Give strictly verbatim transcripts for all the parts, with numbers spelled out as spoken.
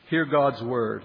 Hear God's word.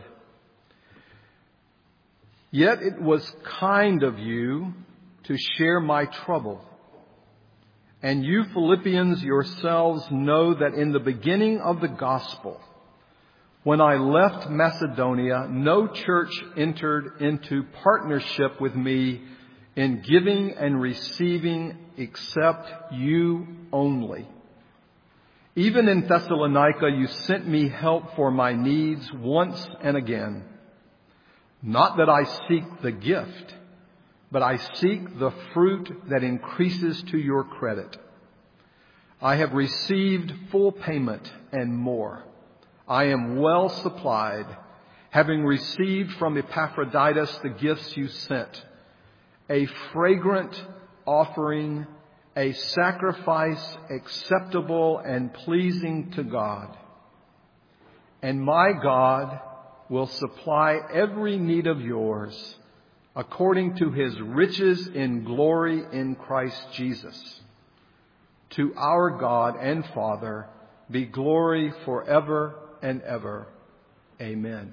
Yet it was kind of you to share my trouble. And you Philippians yourselves know that in the beginning of the gospel, when I left Macedonia, no church entered into partnership with me in giving and receiving except you only. Even in Thessalonica, you sent me help for my needs once and again. Not that I seek the gift, but I seek the fruit that increases to your credit. I have received full payment and more. I am well supplied, having received from Epaphroditus the gifts you sent, a fragrant offering, a sacrifice acceptable and pleasing to God. And my God will supply every need of yours according to His riches in glory in Christ Jesus. To our God and Father be glory forever and ever. Amen.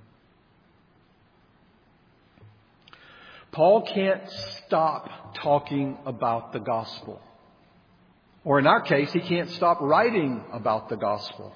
Paul can't stop talking about the gospel. Or in our case, he can't stop writing about the gospel.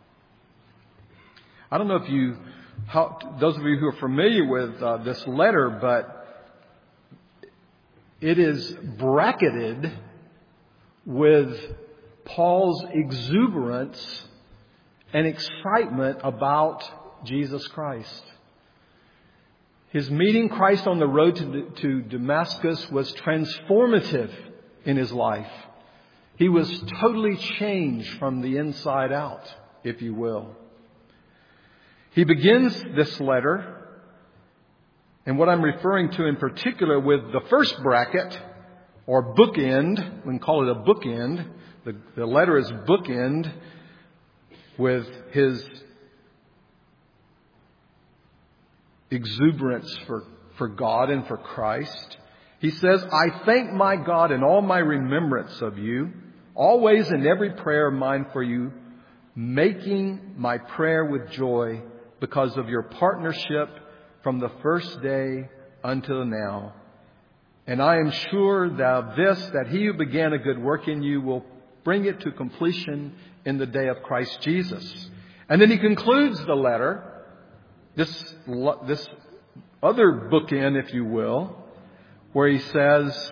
I don't know if you, how, those of you who are familiar with uh, this letter, but it is bracketed with Paul's exuberance and excitement about Jesus Christ. His meeting Christ on the road to, to Damascus was transformative in his life. He was totally changed from the inside out, if you will. He begins this letter, and what I'm referring to in particular with the first bracket, or bookend, we can call it a bookend. The, the letter is bookend with his exuberance for, for God and for Christ. He says, I thank my God in all my remembrance of you, always in every prayer of mine for you, making my prayer with joy because of your partnership from the first day until now. And I am sure that this, that he who began a good work in you will bring it to completion in the day of Christ Jesus. And then he concludes the letter, this, this other bookend, if you will, where he says,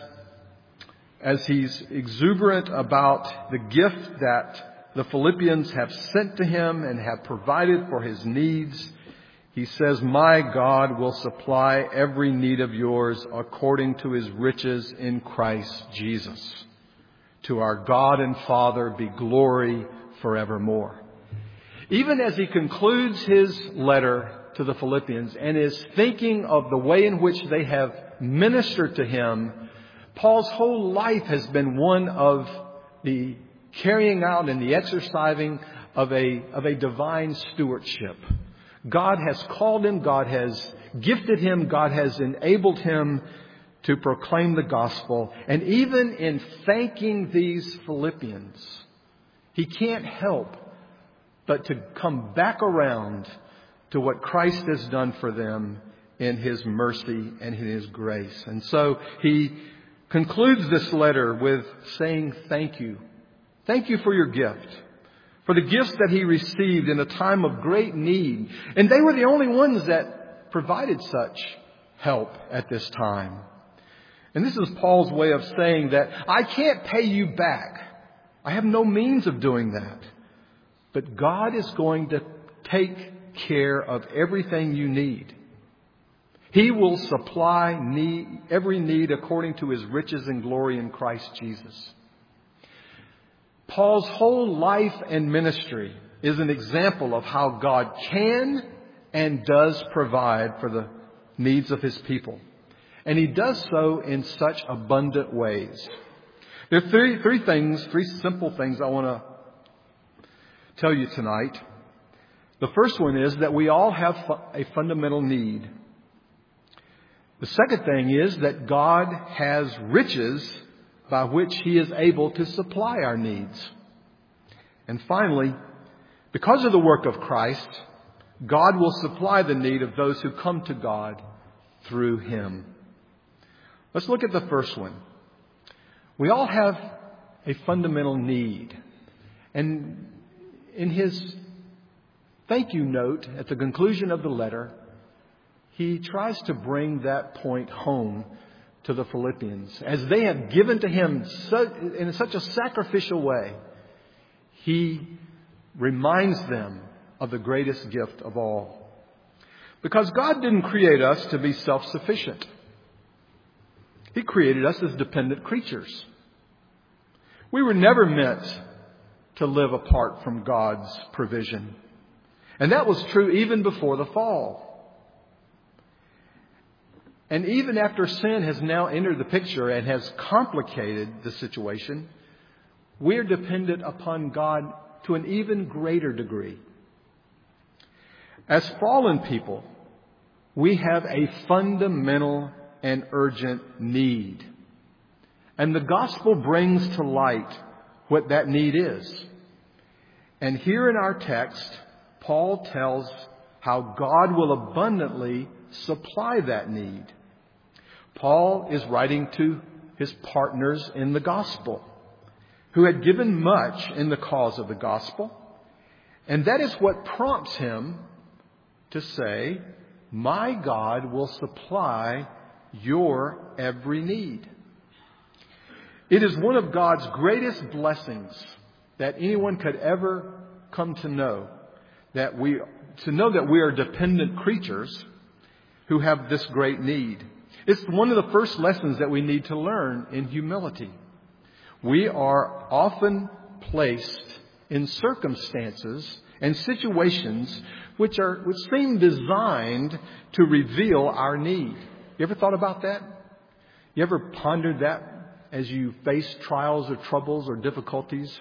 as he's exuberant about the gift that the Philippians have sent to him and have provided for his needs, he says, my God will supply every need of yours according to His riches in Christ Jesus. To our God and Father be glory forevermore. Even as he concludes his letter to the Philippians and is thinking of the way in which they have ministered to him, Paul's whole life has been one of the carrying out and the exercising of a, of a divine stewardship. God has called him, God has gifted him, God has enabled him to proclaim the gospel. And even in thanking these Philippians, he can't help but to come back around to what Christ has done for them in His mercy and in His grace. And so he concludes this letter with saying thank you. Thank you for your gift. For the gifts that he received in a time of great need. And they were the only ones that provided such help at this time. And this is Paul's way of saying that I can't pay you back. I have no means of doing that. But God is going to take care of everything you need. He will supply need, every need according to His riches and glory in Christ Jesus. Paul's whole life and ministry is an example of how God can and does provide for the needs of His people. And He does so in such abundant ways. There are three, three things, three simple things I want to tell you tonight. The first one is that we all have a fundamental need. The second thing is that God has riches by which He is able to supply our needs. And finally, because of the work of Christ, God will supply the need of those who come to God through Him. Let's look at the first one. We all have a fundamental need. And in his thank you note at the conclusion of the letter, he tries to bring that point home to the Philippians. As they have given to him in such a sacrificial way, he reminds them of the greatest gift of all. Because God didn't create us to be self-sufficient. He created us as dependent creatures. We were never meant to live apart from God's provision. And that was true even before the fall. And even after sin has now entered the picture and has complicated the situation, we're dependent upon God to an even greater degree. As fallen people, we have a fundamental and urgent need. And the gospel brings to light what that need is. And here in our text, Paul tells how God will abundantly supply that need. Paul is writing to his partners in the gospel, who had given much in the cause of the gospel. And that is what prompts him to say, "My God will supply your every need." It is one of God's greatest blessings that anyone could ever come to know, that we to know that we are dependent creatures who have this great need. It's one of the first lessons that we need to learn in humility. We are often placed in circumstances and situations which are which seem designed to reveal our need. You ever thought about that? You ever pondered that as you face trials or troubles or difficulties?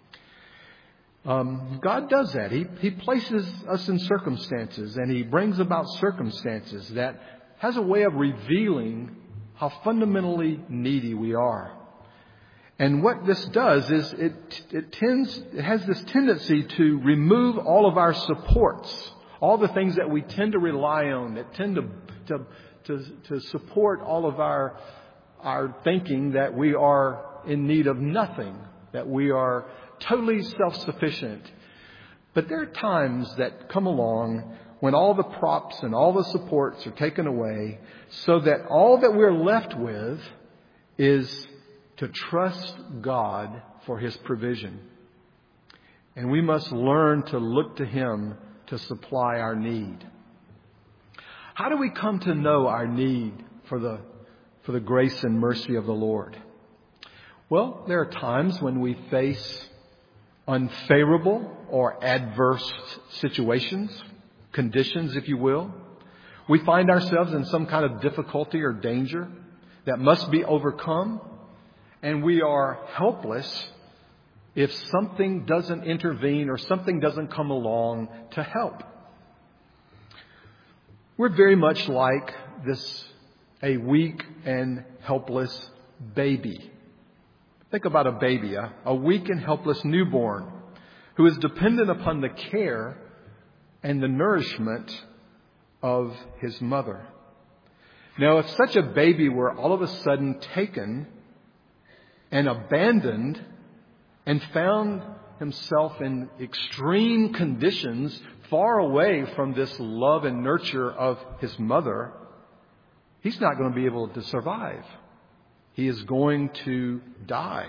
Um, God does that. He, he places us in circumstances, and He brings about circumstances that has a way of revealing how fundamentally needy we are. And what this does is it it tends it has this tendency to remove all of our supports, all the things that we tend to rely on, that tend to to to, to support all of our our thinking that we are in need of nothing, that we are totally self-sufficient. But there are times that come along when all the props and all the supports are taken away, so that all that we're left with is to trust God for His provision. And we must learn to look to Him to supply our need. How do we come to know our need for the for the grace and mercy of the Lord? Well, there are times when we face unfavorable or adverse situations, conditions, if you will. We find ourselves in some kind of difficulty or danger that must be overcome, and we are helpless if something doesn't intervene or something doesn't come along to help. We're very much like this, a weak and helpless baby. Think about a baby, a, a weak and helpless newborn who is dependent upon the care and the nourishment of his mother. Now, if such a baby were all of a sudden taken and abandoned and found himself in extreme conditions far away from this love and nurture of his mother, he's not going to be able to survive. He is going to die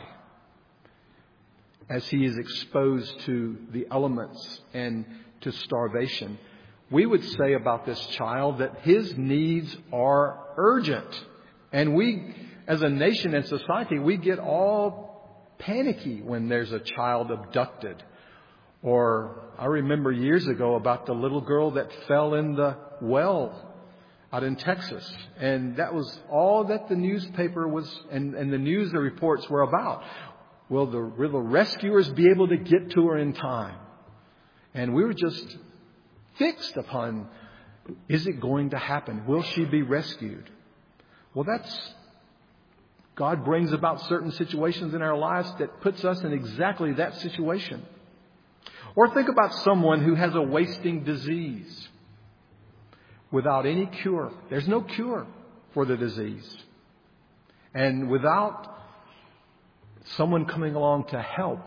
as he is exposed to the elements and to starvation. We would say about this child that his needs are urgent. And we, as a nation and society, we get all panicky when there's a child abducted. Or I remember years ago about the little girl that fell in the well out in Texas. And that was all that the newspaper was and, and the news the reports were about. Will the, will the rescuers be able to get to her in time? And we were just fixed upon, is it going to happen? Will she be rescued? Well, that's, God brings about certain situations in our lives that puts us in exactly that situation. Or think about someone who has a wasting disease without any cure. There's no cure for the disease. And without someone coming along to help,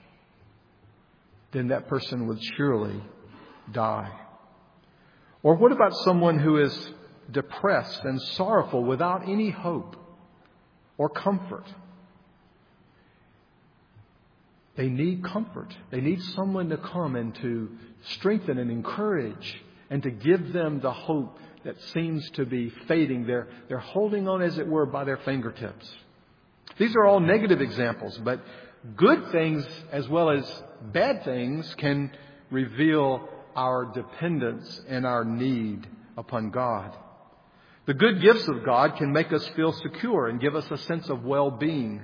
then that person would surely die. Or what about someone who is depressed and sorrowful without any hope or comfort? They need comfort. They need someone to come and to strengthen and encourage and to give them the hope that seems to be fading. They're, they're holding on, as it were, by their fingertips. These are all negative examples, but good things as well as bad things can reveal our dependence and our need upon God. The good gifts of God can make us feel secure and give us a sense of well-being.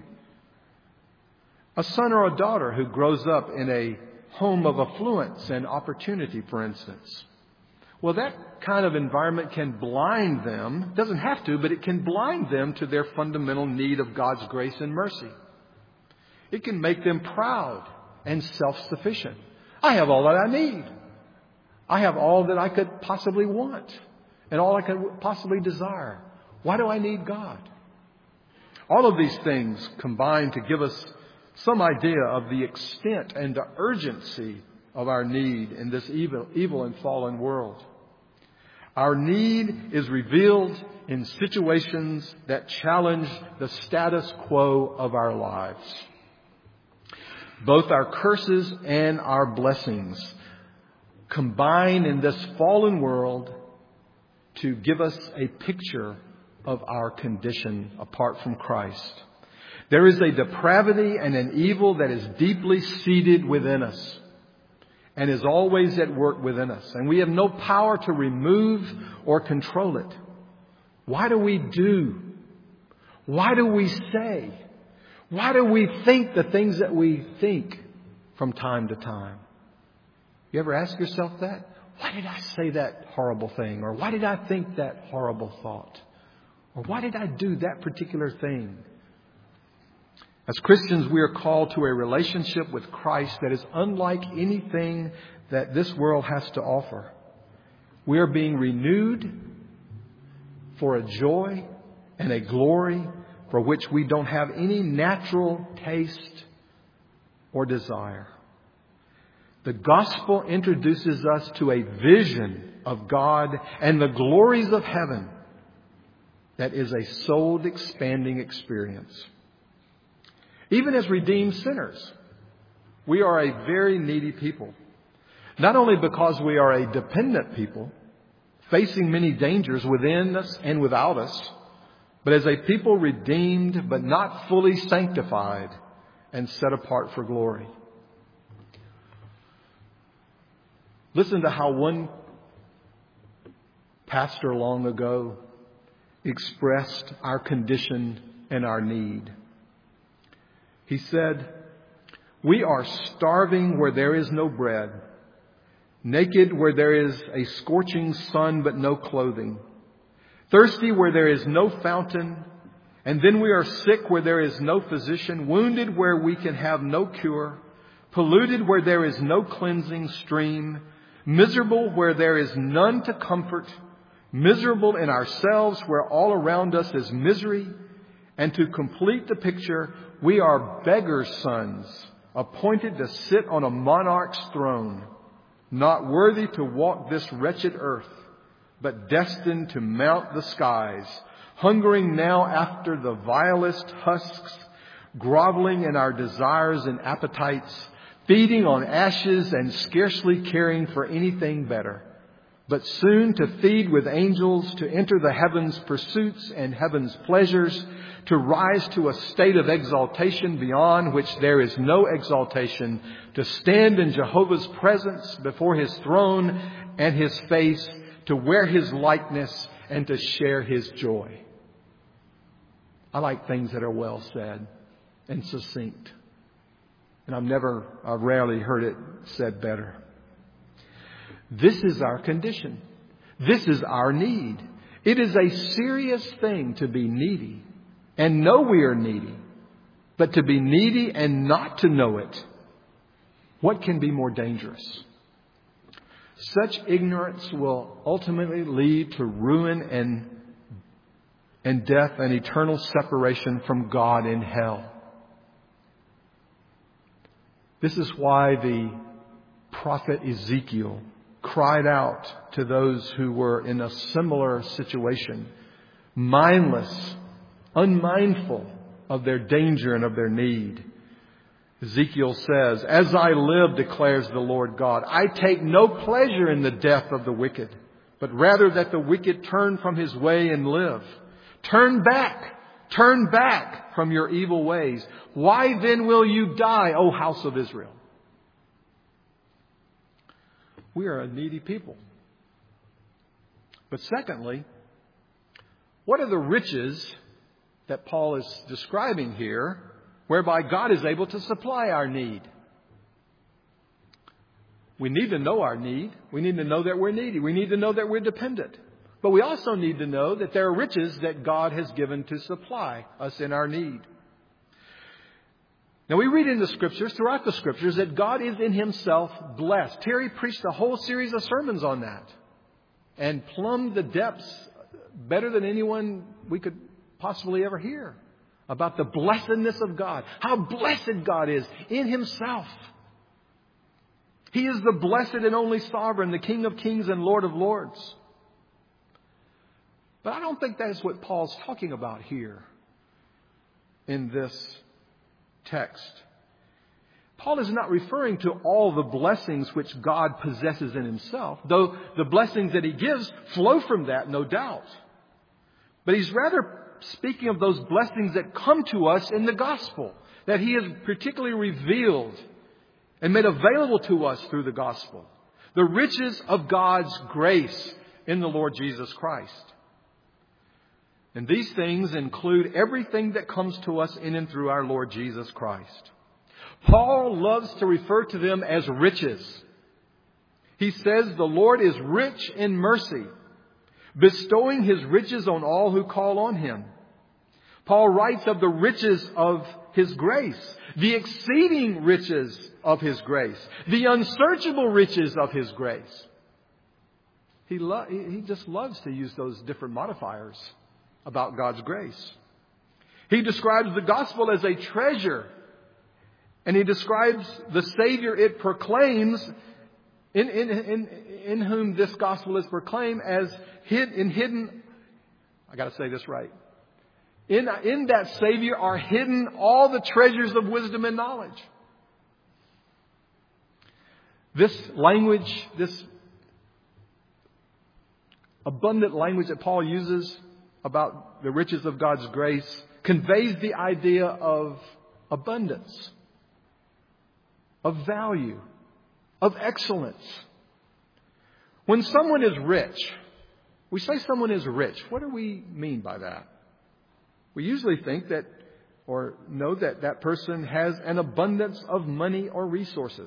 A son or a daughter who grows up in a home of affluence and opportunity, for instance. Well, that kind of environment can blind them. It doesn't have to, but it can blind them to their fundamental need of God's grace and mercy. It can make them proud and self-sufficient. I have all that I need. I have all that I could possibly want and all I could possibly desire. Why do I need God? All of these things combine to give us some idea of the extent and the urgency of our need in this evil, evil and fallen world. Our need is revealed in situations that challenge the status quo of our lives. Both our curses and our blessings combine in this fallen world to give us a picture of our condition apart from Christ. There is a depravity and an evil that is deeply seated within us and is always at work within us. And we have no power to remove or control it. Why do we do? Why do we say? Why do we think the things that we think from time to time? You ever ask yourself that? Why did I say that horrible thing? Or why did I think that horrible thought? Or why did I do that particular thing? As Christians, we are called to a relationship with Christ that is unlike anything that this world has to offer. We are being renewed for a joy and a glory for which we don't have any natural taste or desire. The gospel introduces us to a vision of God and the glories of heaven that is a soul-expanding experience. Even as redeemed sinners, we are a very needy people. Not only because we are a dependent people, facing many dangers within us and without us, but as a people redeemed but not fully sanctified and set apart for glory. Listen to how one pastor long ago expressed our condition and our need. He said, "We are starving where there is no bread, naked where there is a scorching sun but no clothing, thirsty where there is no fountain, and then we are sick where there is no physician, wounded where we can have no cure, polluted where there is no cleansing stream, miserable where there is none to comfort, miserable in ourselves where all around us is misery, and to complete the picture, we are beggars' sons, appointed to sit on a monarch's throne, not worthy to walk this wretched earth, but destined to mount the skies, hungering now after the vilest husks, groveling in our desires and appetites, feeding on ashes and scarcely caring for anything better, but soon to feed with angels, to enter the heavens' pursuits and heaven's pleasures, to rise to a state of exaltation beyond which there is no exaltation, to stand in Jehovah's presence before His throne and His face, to wear His likeness and to share His joy." I like things that are well said and succinct. And I've never, I've rarely heard it said better. This is our condition. This is our need. It is a serious thing to be needy and know we are needy, but to be needy and not to know it. What can be more dangerous? Such ignorance will ultimately lead to ruin and, and death and eternal separation from God in hell. This is why the prophet Ezekiel cried out to those who were in a similar situation, mindless, unmindful of their danger and of their need. Ezekiel says, "As I live, declares the Lord God, I take no pleasure in the death of the wicked, but rather that the wicked turn from his way and live. Turn back, turn back from your evil ways. Why then will you die, O house of Israel?" We are a needy people. But secondly, what are the riches that Paul is describing here, whereby God is able to supply our need? We need to know our need. We need to know that we're needy. We need to know that we're dependent. But we also need to know that there are riches that God has given to supply us in our need. Now, we read in the Scriptures, throughout the Scriptures, that God is in Himself blessed. Terry preached a whole series of sermons on that and plumbed the depths better than anyone we could possibly ever hear about the blessedness of God. How blessed God is in Himself. He is the blessed and only sovereign, the King of kings and Lord of lords. But I don't think that's what Paul's talking about here in this text. Paul is not referring to all the blessings which God possesses in Himself, though the blessings that He gives flow from that, no doubt. But he's rather speaking of those blessings that come to us in the gospel, that He has particularly revealed and made available to us through the gospel. The riches of God's grace in the Lord Jesus Christ. And these things include everything that comes to us in and through our Lord Jesus Christ. Paul loves to refer to them as riches. He says the Lord is rich in mercy, bestowing His riches on all who call on Him. Paul writes of the riches of His grace, the exceeding riches of His grace, the unsearchable riches of His grace. He, lo- he just loves to use those different modifiers about God's grace. He describes the gospel as a treasure, and He describes the Savior it proclaims, in, in, in, in whom this gospel is proclaimed, as hid, in hidden, I got to say this right, in, in that Savior are hidden all the treasures of wisdom and knowledge. This language, this abundant language that Paul uses about the riches of God's grace conveys the idea of abundance, of value, of excellence. When someone is rich, we say someone is rich. What do we mean by that? We usually think that or know that that person has an abundance of money or resources.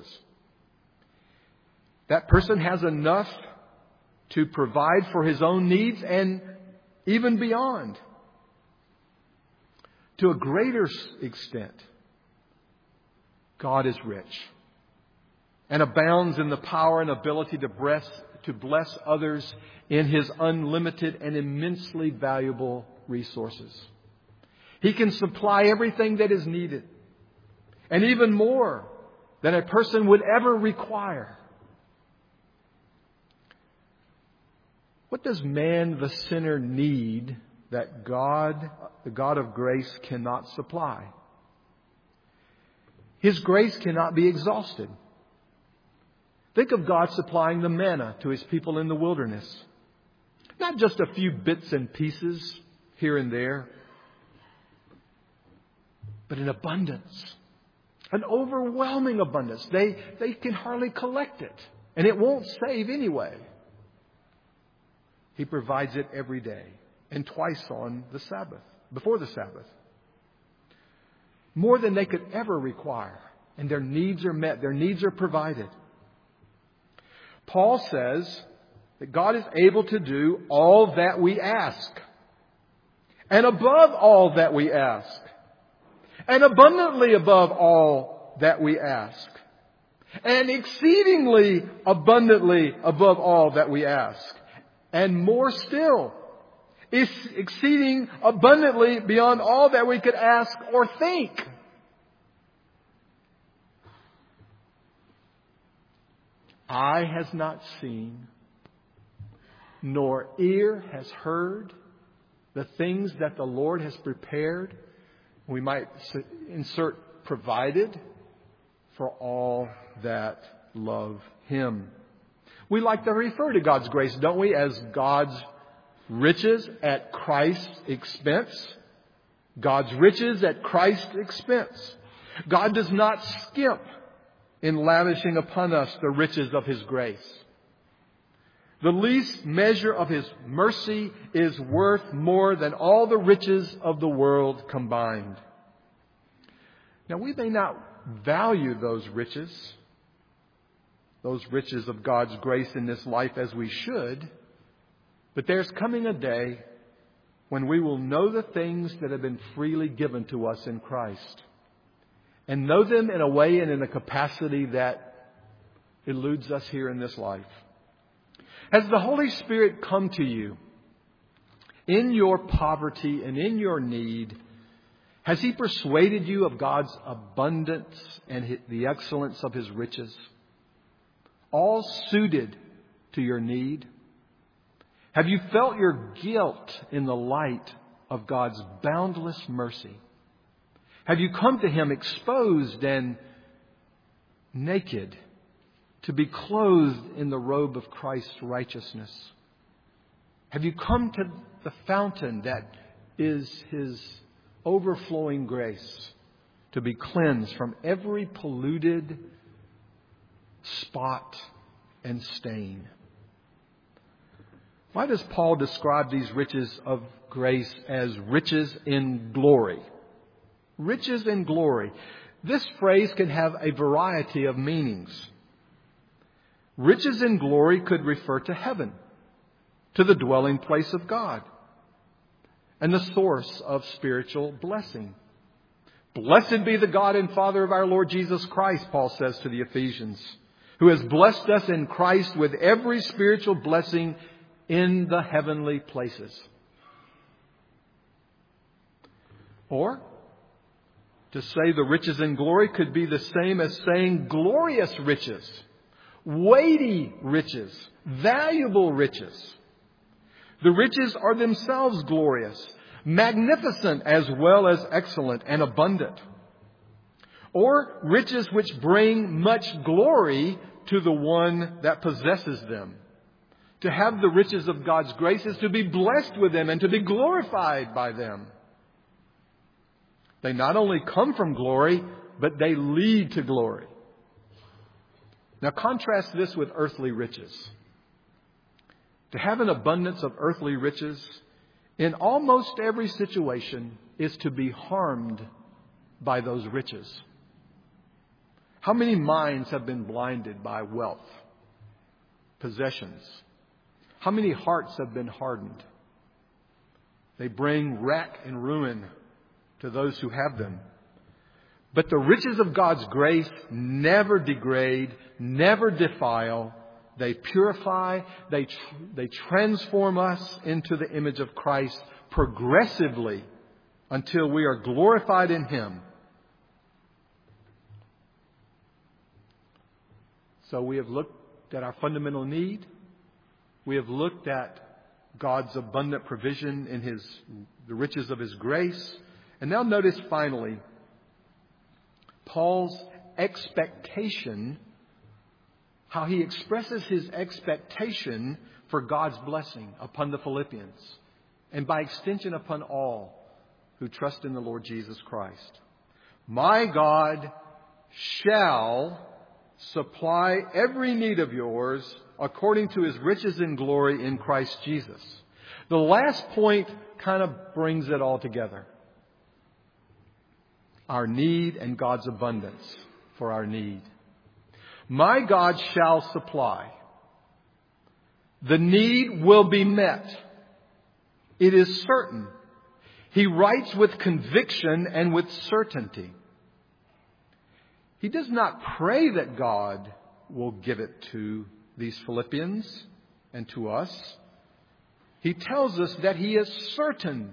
That person has enough to provide for his own needs and even beyond. To a greater extent, God is rich and abounds in the power and ability to bless, to bless others in His unlimited and immensely valuable resources. He can supply everything that is needed, and even more than a person would ever require. What does man, the sinner, need that God, the God of grace, cannot supply? His grace cannot be exhausted. Think of God supplying the manna to His people in the wilderness. Not just a few bits and pieces here and there, but in abundance. An overwhelming abundance. They, they can hardly collect it, and it won't save anyway. He provides it every day and twice on the Sabbath, before the Sabbath. More than they could ever require. And their needs are met. Their needs are provided. Paul says that God is able to do all that we ask. And above all that we ask. And abundantly above all that we ask. and exceedingly abundantly above all that we ask, and more still, is exceeding abundantly beyond all that we could ask or think. Eye has not seen, nor ear has heard the things that the Lord has prepared. We might insert provided for all that love Him. We like to refer to God's grace, don't we, as God's riches at Christ's expense. God's riches at Christ's expense. God does not skimp in lavishing upon us the riches of His grace. The least measure of His mercy is worth more than all the riches of the world combined. Now, we may not value those riches, those riches of God's grace in this life as we should, but there's coming a day when we will know the things that have been freely given to us in Christ, and know them in a way and in a capacity that eludes us here in this life. Has the Holy Spirit come to you in your poverty and in your need? Has He persuaded you of God's abundance and the excellence of His riches, all suited to your need? Have you felt your guilt in the light of God's boundless mercy? Have you come to Him exposed and naked to be clothed in the robe of Christ's righteousness? Have you come to the fountain that is His overflowing grace to be cleansed from every polluted spot and stain? Why does Paul describe these riches of grace as riches in glory? Riches in glory. This phrase can have a variety of meanings. Riches in glory could refer to heaven, to the dwelling place of God, and the source of spiritual blessing. Blessed be the God and Father of our Lord Jesus Christ, Paul says to the Ephesians, who has blessed us in Christ with every spiritual blessing in the heavenly places. Or, to say the riches in glory could be the same as saying glorious riches, weighty riches, valuable riches. The riches are themselves glorious, magnificent as well as excellent and abundant. Or riches which bring much glory to the one that possesses them. To have the riches of God's grace is to be blessed with them and to be glorified by them. They not only come from glory, but they lead to glory. Now contrast this with earthly riches. To have an abundance of earthly riches in almost every situation is to be harmed by those riches. How many minds have been blinded by wealth, possessions? How many hearts have been hardened? They bring wreck and ruin to those who have them. But the riches of God's grace never degrade, never defile. They purify, they, tr- they transform us into the image of Christ progressively until we are glorified in Him. So we have looked at our fundamental need. We have looked at God's abundant provision in His, the riches of His grace. And now notice finally, Paul's expectation, how he expresses his expectation for God's blessing upon the Philippians and by extension upon all who trust in the Lord Jesus Christ. My God shall supply every need of yours according to His riches in glory in Christ Jesus. The last point kind of brings it all together. Our need and God's abundance for our need. My God shall supply. The need will be met. It is certain. He writes with conviction and with certainty. he does not pray that God will give it to these Philippians and to us. He tells us that he is certain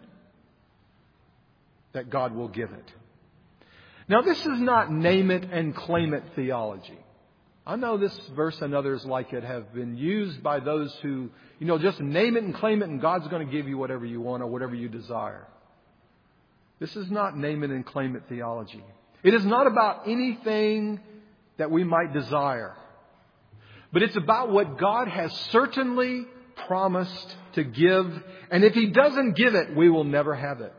that God will give it. Now, this is not name it and claim it theology. I know this verse and others like it have been used by those who, you know, just name it and claim it and God's going to give you whatever you want or whatever you desire. This is not name it and claim it theology. It is not about anything that we might desire. But it's about what God has certainly promised to give. And if He doesn't give it, we will never have it.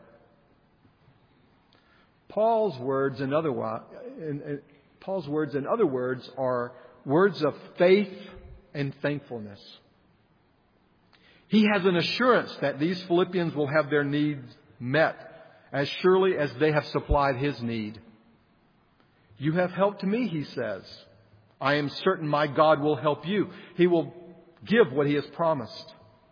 Paul's words, in other, in, in, Paul's words, in other words, are words of faith and thankfulness. He has an assurance that these Philippians will have their needs met as surely as they have supplied his need. You have helped me, he says. I am certain my God will help you. He will give what He has promised.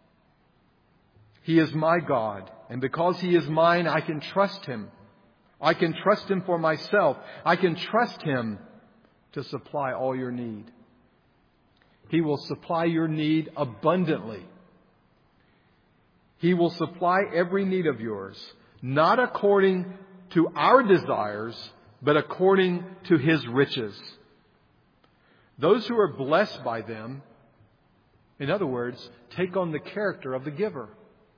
He is my God, and because He is mine, I can trust Him. I can trust Him for myself. I can trust Him to supply all your need. He will supply your need abundantly. He will supply every need of yours, not according to our desires, but according to His riches. Those who are blessed by them, in other words, take on the character of the giver.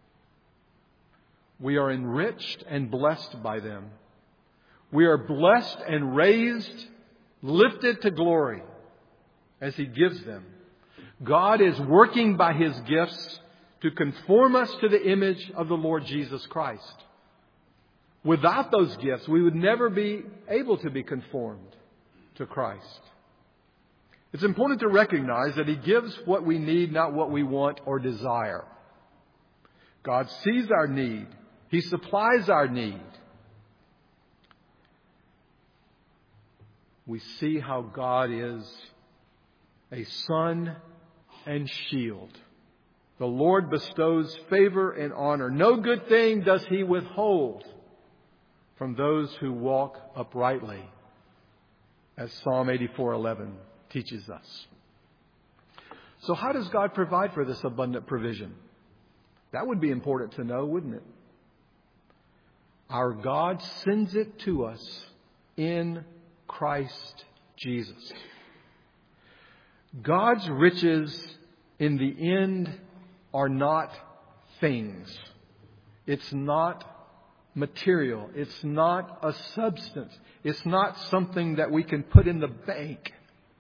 We are enriched and blessed by them. We are blessed and raised, lifted to glory as He gives them. God is working by His gifts to conform us to the image of the Lord Jesus Christ. Without those gifts, we would never be able to be conformed to Christ. It's important to recognize that He gives what we need, not what we want or desire. God sees our need. He supplies our need. We see how God is a sun and shield. The Lord bestows favor and honor. No good thing does He withhold from those who walk uprightly, as Psalm eighty-four eleven teaches us. So how does God provide for this abundant provision? That would be important to know, wouldn't it? Our God sends it to us in Christ Jesus. God's riches in the end are not things. It's not material. It's not a substance. It's not something that we can put in the bank.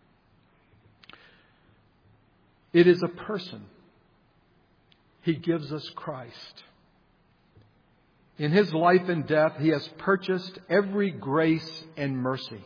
It is a person. He gives us Christ. In His life and death, He has purchased every grace and mercy.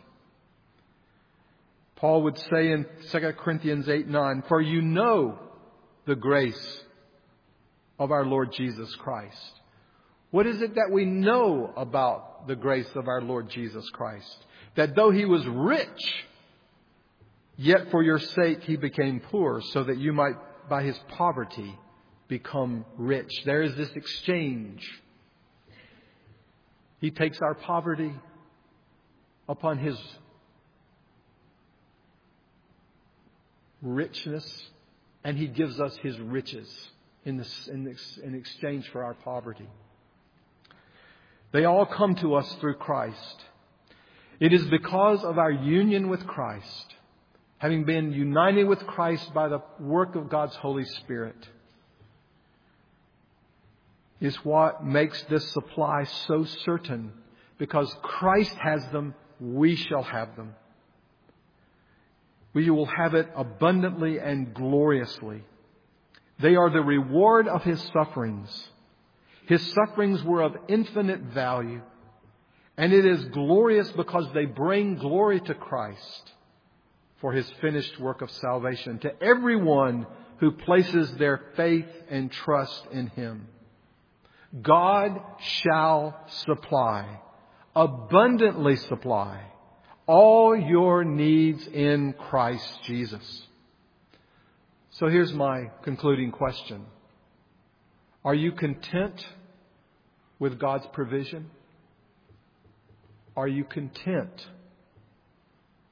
Paul would say in Second Corinthians eight nine, for you know the grace of our Lord Jesus Christ. What is it that we know about the grace of our Lord Jesus Christ? That though He was rich, yet for your sake He became poor, so that you might by His poverty become rich. There is this exchange. He takes our poverty upon His richness, and He gives us His riches in, this, in, this, in exchange for our poverty. They all come to us through Christ. It is because of our union with Christ, having been united with Christ by the work of God's Holy Spirit, is what makes this supply so certain. Because Christ has them, we shall have them. We will have it abundantly and gloriously. They are the reward of His sufferings. His sufferings were of infinite value. And it is glorious because they bring glory to Christ for His finished work of salvation to everyone who places their faith and trust in Him. God shall supply, abundantly supply, all your needs in Christ Jesus. So here's my concluding question. Are you content with God's provision? Are you content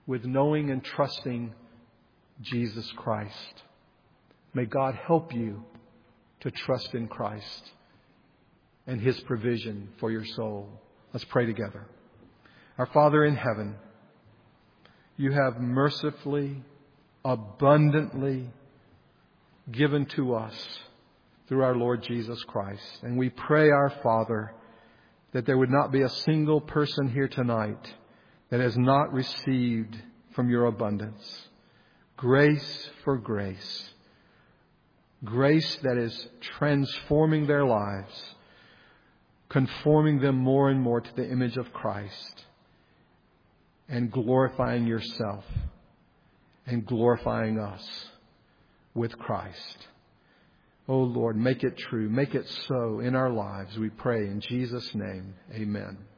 with knowing and trusting Jesus Christ. May God help you to trust in Christ and His provision for your soul. Let's pray together. Our Father in heaven, You have mercifully, abundantly given to us through our Lord Jesus Christ. And we pray, our Father, that there would not be a single person here tonight that has not received from Your abundance. Grace for grace. Grace that is transforming their lives, conforming them more and more to the image of Christ, and glorifying Yourself and glorifying us with Christ. Oh Lord, make it true. Make it so in our lives, we pray in Jesus' name. Amen.